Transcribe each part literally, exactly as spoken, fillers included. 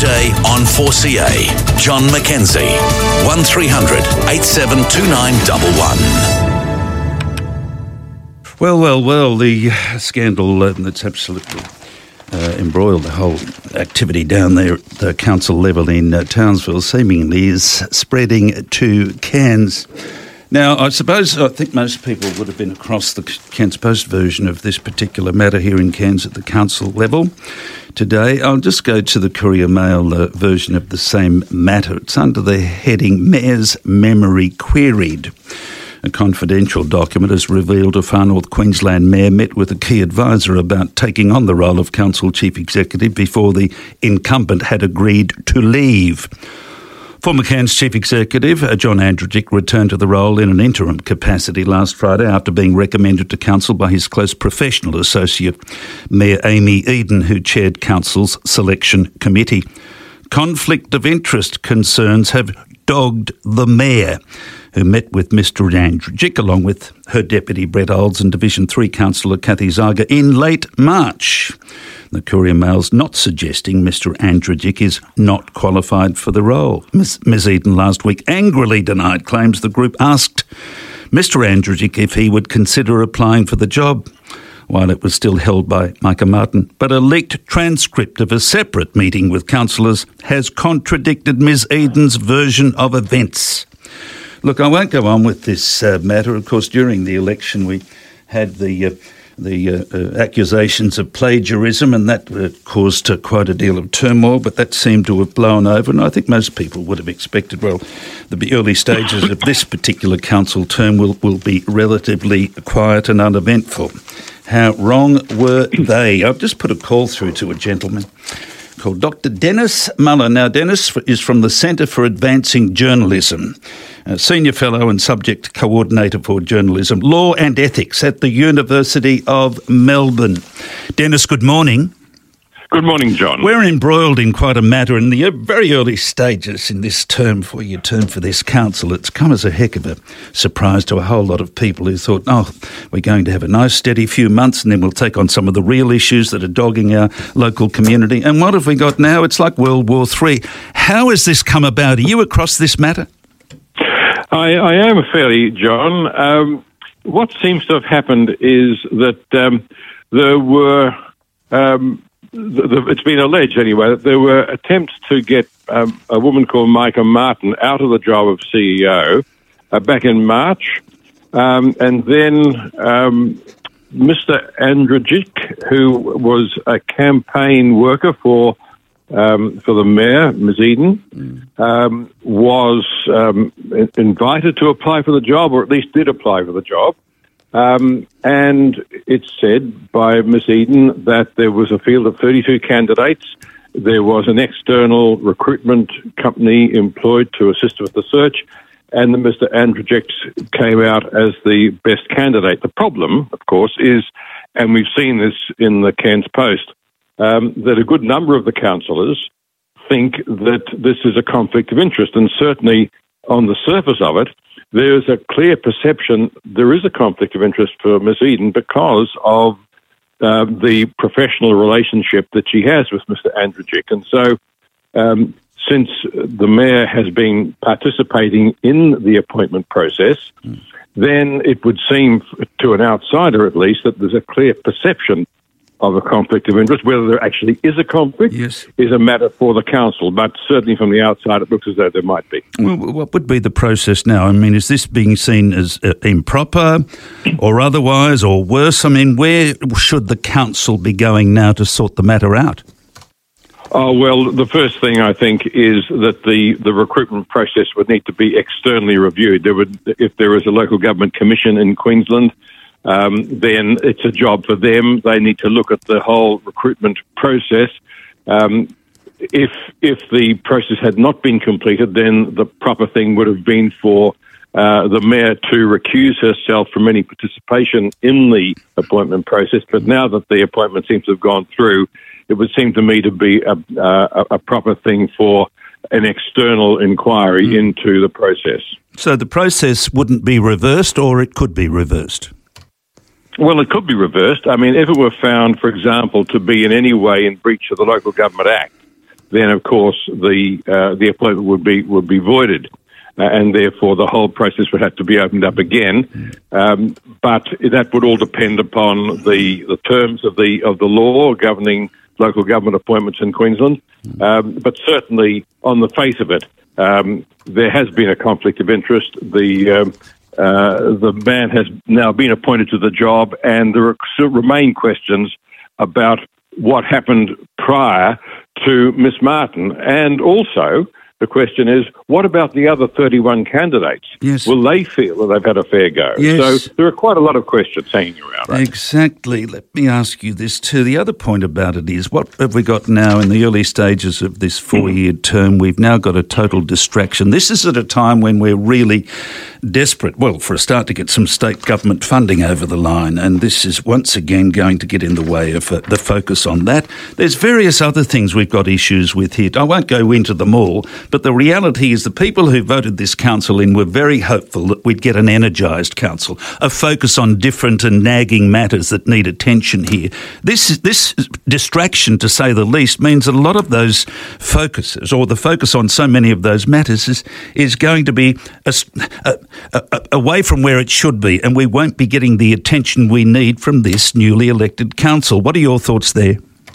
Today on four C A, John McKenzie, one three hundred eight seven two nine one one. Well, well, well, the scandal uh, that's absolutely uh, embroiled the whole activity down there at the council level in uh, Townsville seemingly is spreading to Cairns. Now, I suppose, I think most people would have been across the Cairns Post version of this particular matter here in Cairns at the council level today. I'll just go to the Courier Mail uh, version of the same matter. It's under the heading Mayor's Memory Queried. A confidential document has revealed a Far North Queensland mayor met with a key advisor about taking on the role of council chief executive before the incumbent had agreed to leave. Former Cairns Chief Executive John Andrejczyk returned to the role in an interim capacity last Friday after being recommended to Council by his close professional associate, Mayor Amy Eden, who chaired Council's selection committee. Conflict of interest concerns have dogged the Mayor, who met with Mister Andrejczyk along with her deputy Brett Olds and Division three Councillor Kathy Zyga in late March. The Courier Mail's not suggesting Mister Andrejczyk is not qualified for the role. Miz Miz Eden last week angrily denied claims the group asked Mister Andrejczyk if he would consider applying for the job while it was still held by Micah Martin. But a leaked transcript of a separate meeting with councillors has contradicted Miz Eden's version of events. Look, I won't go on with this uh, matter. Of course, during the election we had the... Uh, the uh, uh, accusations of plagiarism, and that uh, caused uh, quite a deal of turmoil, but that seemed to have blown over, and I think most people would have expected, well, the early stages of this particular council term will, will be relatively quiet and uneventful. How wrong were they? I've just put a call through to a gentleman called Doctor Dennis Muller. Now, Dennis is from the Centre for Advancing Journalism, a Senior Fellow and Subject Coordinator for Journalism, Law and Ethics at the University of Melbourne. Dennis, good morning. Good morning, John. We're embroiled in quite a matter in the very early stages in this term for your term for this council. It's come as a heck of a surprise to a whole lot of people who thought, oh, we're going to have a nice steady few months and then we'll take on some of the real issues that are dogging our local community. And what have we got now? It's like World War Three. How has this come about? Are you across this matter? I, I am fairly, John. Um, what seems to have happened is that um, there were... Um, The, the, it's been alleged anyway that there were attempts to get um, a woman called Micah Martin out of the job of C E O uh, back in March, um, and then um, Mister Andrejczyk, who was a campaign worker for um, for the mayor, Miz Eden, um, was um, invited to apply for the job, or at least did apply for the job. Um, and it's said by Miz Eden that there was a field of thirty-two candidates. There was an external recruitment company employed to assist with the search, and that Mister Andrejczyk came out as the best candidate. The problem, of course, is, and we've seen this in the Cairns Post, um, that a good number of the councillors think that this is a conflict of interest, and certainly on the surface of it, there is a clear perception there is a conflict of interest for Miz Eden because of uh, the professional relationship that she has with Mister Andrejczyk. And so um, since the mayor has been participating in the appointment process, mm. then it would seem to an outsider at least that there's a clear perception of a conflict of interest. Whether there actually is a conflict yes. is a matter for the council, but certainly from the outside it looks as though there might be. Well, what would be the process now? I mean, is this being seen as uh, improper or otherwise or worse? I mean, where should the council be going now to sort the matter out? Oh, well, the first thing I think is that the, the recruitment process would need to be externally reviewed. There would, if there is a local government commission in Queensland, Um, then it's a job for them. They need to look at the whole recruitment process. Um, if if the process had not been completed, then the proper thing would have been for uh, the mayor to recuse herself from any participation in the appointment process. But now that the appointment seems to have gone through, it would seem to me to be a, a, a proper thing for an external inquiry mm. into the process. So the process wouldn't be reversed, or it could be reversed? Well, it could be reversed. I mean, if it were found, for example, to be in any way in breach of the Local Government Act, then of course the uh, the appointment would be would be voided, uh, and therefore the whole process would have to be opened up again. Um, but that would all depend upon the the terms of the of the law governing local government appointments in Queensland. Um, but certainly, on the face of it, um, there has been a conflict of interest. The um, uh, the man has now been appointed to the job, and there are, remain questions about what happened prior to Miss Martin. And also, the question is, what about the other thirty-one candidates? Yes. Will they feel that they've had a fair go? Yes. So there are quite a lot of questions hanging around. Right? Exactly. Let me ask you this too. The other point about it is, what have we got now in the early stages of this four-year term? We've now got a total distraction. This is at a time when we're really desperate, well, for a start, to get some state government funding over the line, and this is once again going to get in the way of uh, the focus on that. There's various other things we've got issues with here. I won't go into them all, but the reality is the people who voted this council in were very hopeful that we'd get an energised council, a focus on different and nagging matters that need attention here. This this distraction, to say the least, means that a lot of those focuses, or the focus on so many of those matters, is, is going to be a, a, a, away from where it should be, and we won't be getting the attention we need from this newly elected council. What are your thoughts there?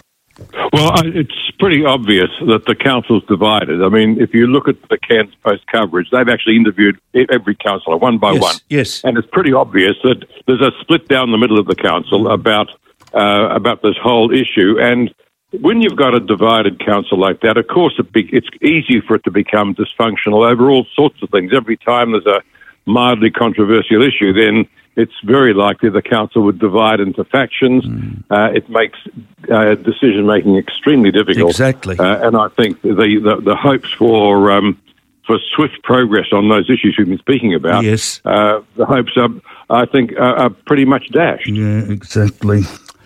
Well, it's pretty obvious that the council's divided. I mean, if you look at the Cairns Post coverage, they've actually interviewed every councillor one by yes, one. Yes. And it's pretty obvious that there's a split down the middle of the council about uh, about this whole issue. And when you've got a divided council like that, of course, it be, it's easy for it to become dysfunctional over all sorts of things. Every time there's a mildly controversial issue, then it's very likely the council would divide into factions. Mm. Uh, it makes uh, decision-making extremely difficult. Exactly. Uh, and I think the, the, the hopes for um, for swift progress on those issues we've been speaking about, yes. uh, the hopes, are, I think, are, are pretty much dashed. Yeah, exactly.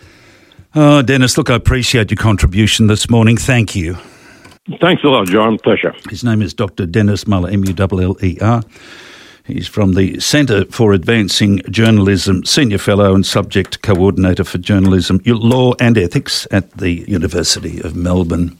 Oh, Dennis, look, I appreciate your contribution this morning. Thank you. Thanks a lot, John. Pleasure. His name is Doctor Dennis Muller, M U L L E R. He's from the Centre for Advancing Journalism, Senior Fellow and Subject Coordinator for Journalism, Law and Ethics at the University of Melbourne.